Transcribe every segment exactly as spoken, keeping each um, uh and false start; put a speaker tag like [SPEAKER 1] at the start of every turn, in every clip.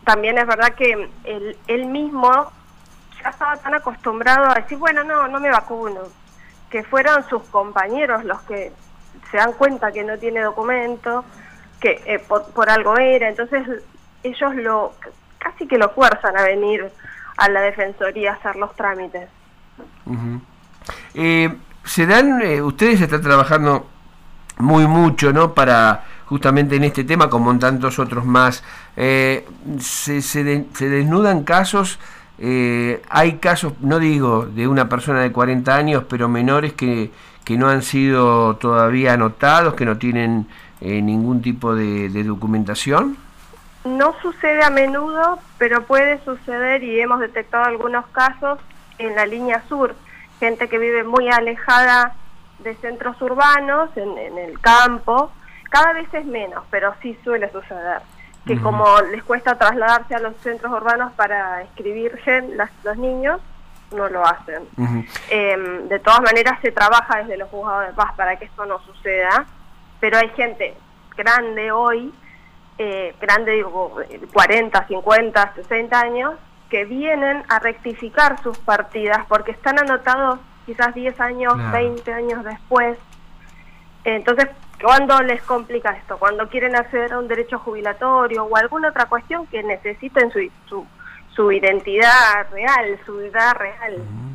[SPEAKER 1] también es verdad que él, él mismo ya estaba tan acostumbrado a decir, bueno, no, no me vacuno, que fueron sus compañeros los que se dan cuenta que no tiene documento, que eh, por, por algo era, entonces ellos lo casi que lo fuerzan a venir a la Defensoría a hacer los trámites.
[SPEAKER 2] Uh-huh. eh, se dan, eh, ustedes están trabajando muy mucho, ¿no?, para justamente en este tema, como en tantos otros más. Eh, se, se, de, se desnudan casos, eh, hay casos, no digo de una persona de cuarenta años, pero menores que, que no han sido todavía anotados, que no tienen eh, ningún tipo de, de documentación.
[SPEAKER 1] No sucede a menudo, pero puede suceder, y hemos detectado algunos casos en la línea sur, gente que vive muy alejada de centros urbanos, en, en el campo. Cada vez es menos, pero sí suele suceder, que uh-huh. como les cuesta trasladarse a los centros urbanos para inscribirse las, los niños, no lo hacen. Uh-huh. Eh, de todas maneras se trabaja desde los juzgados de paz para que esto no suceda, pero hay gente grande hoy, eh, grande digo, cuarenta, cincuenta, sesenta años, que vienen a rectificar sus partidas porque están anotados quizás diez años, claro. veinte años después. Entonces, ¿cuándo les complica esto? Cuando quieren acceder a un derecho jubilatorio o alguna otra cuestión que necesiten su su, su identidad real, su edad real. Uh-huh.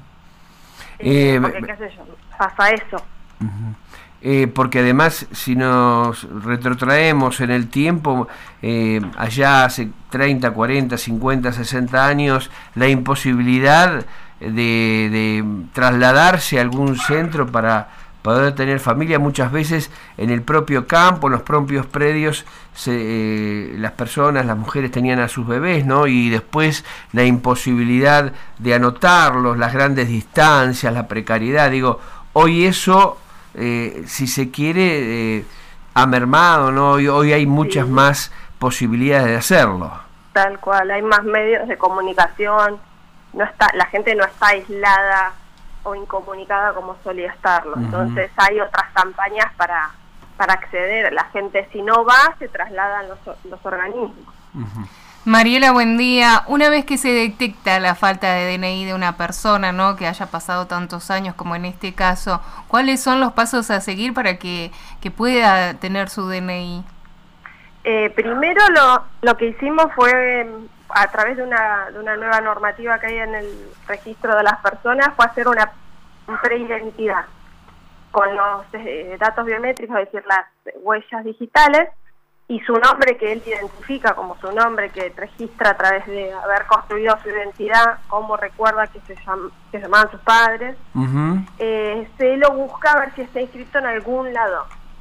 [SPEAKER 1] eh, eh, porque, qué sé yo, pasa eso.
[SPEAKER 2] Uh-huh. Eh, porque además, si nos retrotraemos en el tiempo, eh, allá hace treinta, cuarenta, cincuenta, sesenta años, la imposibilidad de, de trasladarse a algún centro para poder tener familia, muchas veces en el propio campo, en los propios predios, se, eh, las personas, las mujeres tenían a sus bebés, ¿no? Y después la imposibilidad de anotarlos, las grandes distancias, la precariedad. Digo, hoy eso, eh, si se quiere, eh, ha mermado, ¿no? Hoy, hoy hay muchas sí. más posibilidades de hacerlo.
[SPEAKER 1] Tal cual, hay más medios de comunicación, no está, la gente no está aislada o incomunicada como solía estarlo. Uh-huh. Entonces hay otras campañas para para acceder. La gente, si no va, se trasladan los, los organismos.
[SPEAKER 3] Uh-huh. Mariela, buen día. Una vez que se detecta la falta de D N I de una persona, ¿no?, que haya pasado tantos años como en este caso, ¿cuáles son los pasos a seguir para que, que pueda tener su D N I?
[SPEAKER 1] Eh, primero lo, lo que hicimos fue, a través de una, de una nueva normativa que hay en el registro de las personas, fue hacer una preidentidad con los eh, datos biométricos, es decir, las huellas digitales, y su nombre que él identifica como su nombre, que registra a través de haber construido su identidad, cómo recuerda que se, llam, que se llamaban sus padres. Uh-huh. eh, se lo busca a ver si está inscrito en algún lado.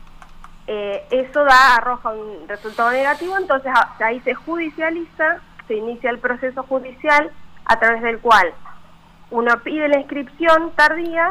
[SPEAKER 1] Eh, eso da, arroja un resultado negativo, entonces a, ahí se judicializa, se inicia el proceso judicial a través del cual uno pide la inscripción tardía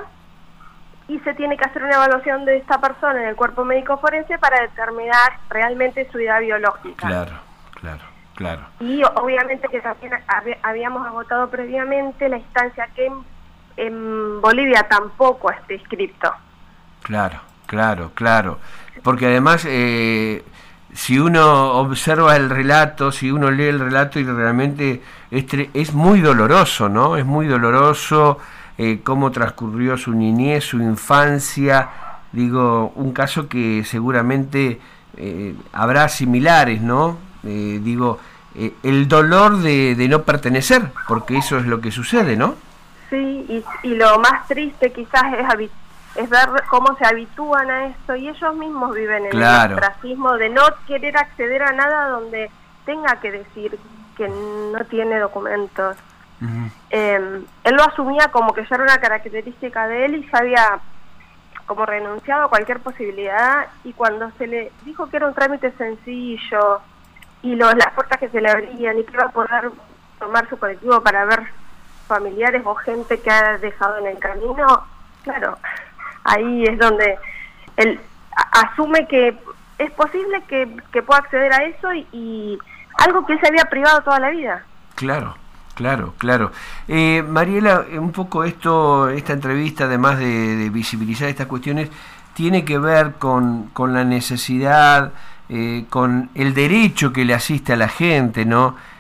[SPEAKER 1] y se tiene que hacer una evaluación de esta persona en el cuerpo médico forense para determinar realmente su edad biológica.
[SPEAKER 2] Claro, claro, claro.
[SPEAKER 1] Y obviamente que también hab- habíamos agotado previamente la instancia que en, en Bolivia tampoco esté inscripto.
[SPEAKER 2] Claro, claro, claro. Porque además, eh, si uno observa el relato, si uno lee el relato, y realmente es, es muy doloroso, ¿no? Es muy doloroso eh, cómo transcurrió su niñez, su infancia. Digo, un caso que seguramente eh, habrá similares, ¿no? Eh, digo, eh, el dolor de, de no pertenecer, porque eso es lo que sucede, ¿no?
[SPEAKER 1] Sí, y, y lo más triste quizás es habitual. Es ver cómo se habitúan a esto, y ellos mismos viven en claro. el ostracismo de no querer acceder a nada donde tenga que decir que no tiene documentos. Uh-huh. Eh, él lo asumía como que ya era una característica de él y ya había como renunciado a cualquier posibilidad, y cuando se le dijo que era un trámite sencillo y los, las puertas que se le abrían y que iba a poder tomar su colectivo para ver familiares o gente que ha dejado en el camino, claro, ahí es donde él asume que es posible que, que pueda acceder a eso y, y algo que él se había privado toda la vida.
[SPEAKER 2] Claro, claro, claro. Eh, Mariela, un poco esto, esta entrevista, además de, de visibilizar estas cuestiones, tiene que ver con, con la necesidad, eh, con el derecho que le asiste a la gente, ¿no?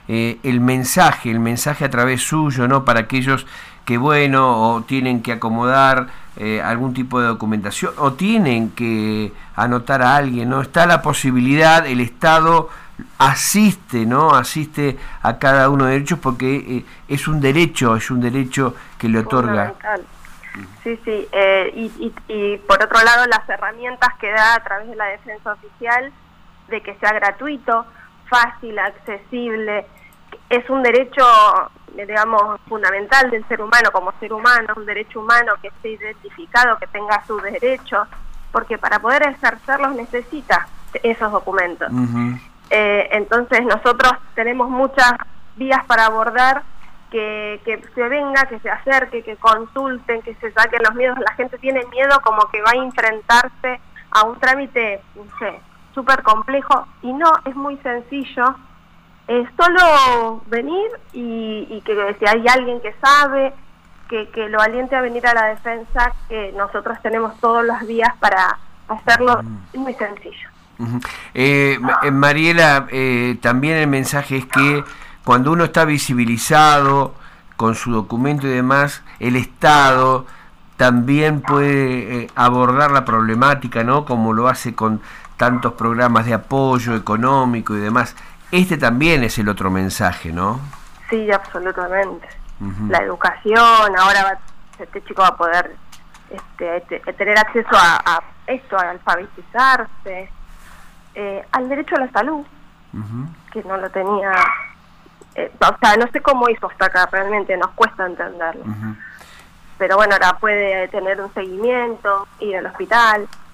[SPEAKER 2] eh, el mensaje, el mensaje a través suyo, ¿no? Para aquellos que, bueno, o tienen que acomodar eh, algún tipo de documentación, o tienen que anotar a alguien, ¿no? Está la posibilidad, el Estado asiste, ¿no? Asiste a cada uno de ellos porque eh, es un derecho, es un derecho que le otorga.
[SPEAKER 1] Sí, sí, eh, y, y, y por otro lado las herramientas que da a través de la defensa oficial, de que sea gratuito, fácil, accesible, es un derecho, digamos, fundamental del ser humano como ser humano, un derecho humano que esté identificado, que tenga sus derechos, porque para poder ejercerlos necesita esos documentos. Uh-huh. eh, entonces nosotros tenemos muchas vías para abordar, que, que se venga, que se acerque, que consulten, que se saquen los miedos. La gente tiene miedo como que va a enfrentarse a un trámite, no sé, súper complejo, y no, es muy sencillo. Es solo venir y, y que si hay alguien que sabe, que, que lo aliente a venir a la defensa, que nosotros tenemos todos los días para hacerlo. Es muy sencillo.
[SPEAKER 2] Uh-huh. eh, Mariela, eh, también el mensaje es que cuando uno está visibilizado con su documento y demás, el Estado también puede eh, abordar la problemática, ¿no? Como lo hace con tantos programas de apoyo económico y demás. Este también es el otro mensaje, ¿no?
[SPEAKER 1] Sí, absolutamente. Uh-huh. La educación, ahora va, este chico va a poder este, este, tener acceso a, a esto, a alfabetizarse, eh, al derecho a la salud, uh-huh. que no lo tenía, eh, o sea, no sé cómo hizo hasta acá, realmente nos cuesta entenderlo. Uh-huh. Pero bueno, ahora puede tener un seguimiento, ir al hospital.